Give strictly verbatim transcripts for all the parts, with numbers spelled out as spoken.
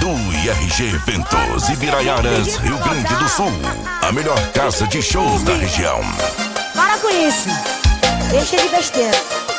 no I R G Eventos Ibiraiaras, Rio Grande do Sul. A melhor casa de shows da região. Para com isso, deixa de besteira.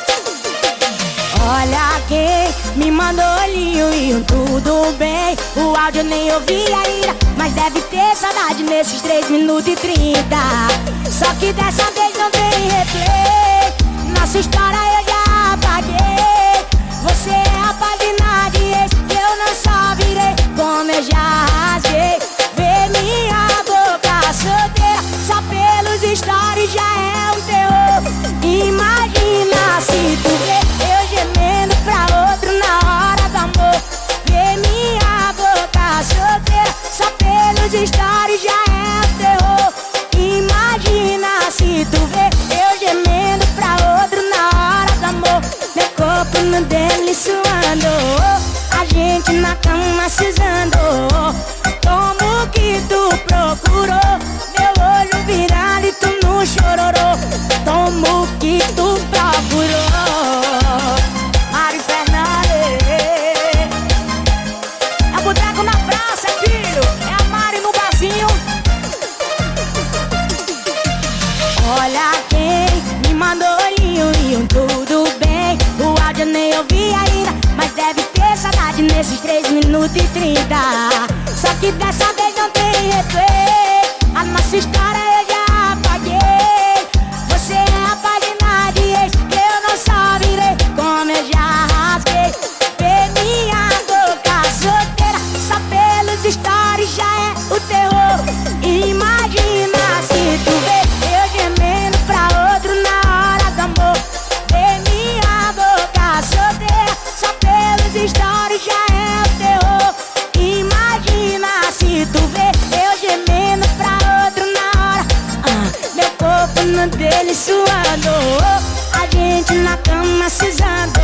Olha quem me mandou olhinho e um tudo bem. O áudio nem ouvi ainda, mas deve ter saudade nesses três minutos e trinta. Só que dessa vez não tem replay. Nossa história eu já apaguei. Você é a página de ex, eu não só virei, como eu já rasguei. Vê minha boca solteira, só pelos stories já é um terror. Imagina se tu vê eu gemendo pra outro na hora do amor. Vê minha boca solteira, só pelos stories já é um terror. Imagina se tu vê eu gemendo pra outro na hora do amor. Meu corpo no dele suando, a gente na cama se usando. Como que tu procurou, meu olho virado e tu no chororô. Como que tu procurou, Mari Fernandes. É o boteco na praça, filho, é a Mari no barzinho. Olha quem me mandou olhinho e um tudo bem. O áudio nem ouvi ainda, mas deve ter saudade nesses três minutos e trinta. Só que dessa vez não tem replay. A nossa história eu já apaguei. Você é a página de ex, eu não só virei, como eu já rasguei. Vê minha boca solteira, só pelos stories já é o terror. Imagina se tu vê eu gemendo pra outro na hora do amor. Vê minha boca solteira, só pelos stories já é o terror. Imagina se tu vê eu gemendo pra outro na hora. ah, Meu corpo no dele suando, a gente na cama se usando.